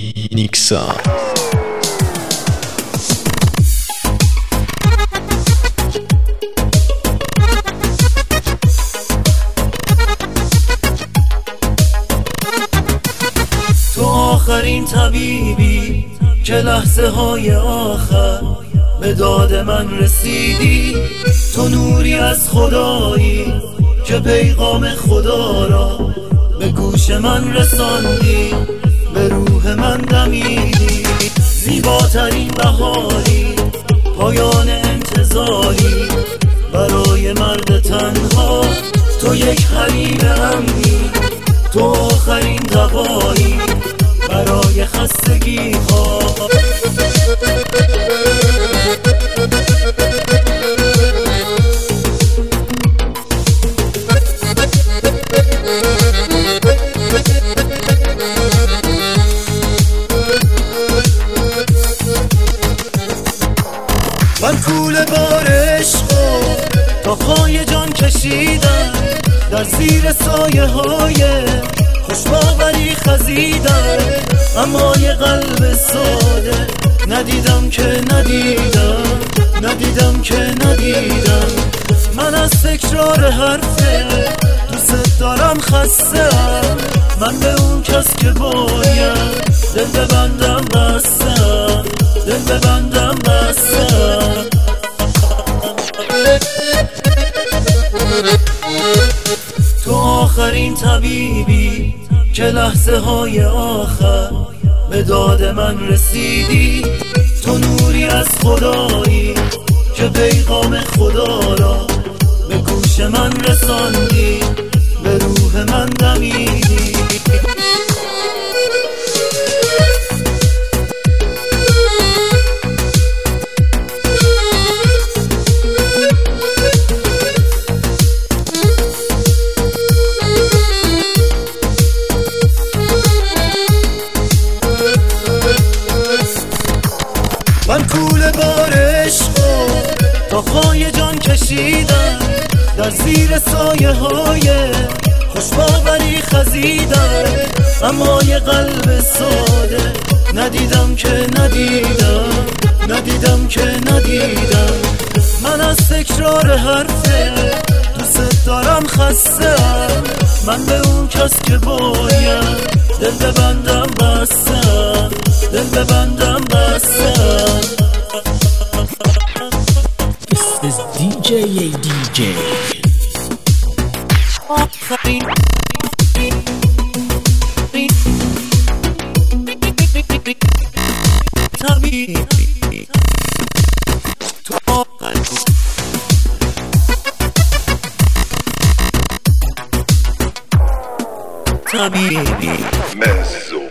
نیکسا. تو آخرین طبیبی که لحظه های آخر به داد من رسیدی، تو نوری از خدایی که پیغام خدا را به گوش من رساندی، به روح من دمیدی. زیباترین بهاری، پایان انتظاری برای مرد تنها، تو یک حریم امنی، تو آخرین دوایی برای خستگی ها. من کوله بار عشقو تا پای جان کشیدم، در زیر سایه های خوشباوری خزیدم، اما یه قلب ساده ندیدم که ندیدم که ندیدم. من از تکرار حرفه دوست دارم خستم، من به اون کس که باید دل ببندم بستم، دل ببندم بستم. تو آخرین طبیبی که لحظه های آخر به داد من رسیدی، تو نوری از خدایی که پیغام خدا را به گوش من رساندی، به روح من دمیدی. من کوله بار عشقو تا پای جان کشیدم، در زیر سایه های خوشباوری خزیدم، اما یه قلب ساده ندیدم که ندیدم که ندیدم. من از تکرار حرفه دوست دارم خستم، من به اون کس که باید دل ببندم بستم، دل ببندم بستم. This is DJ ADJ. طبیبی مزو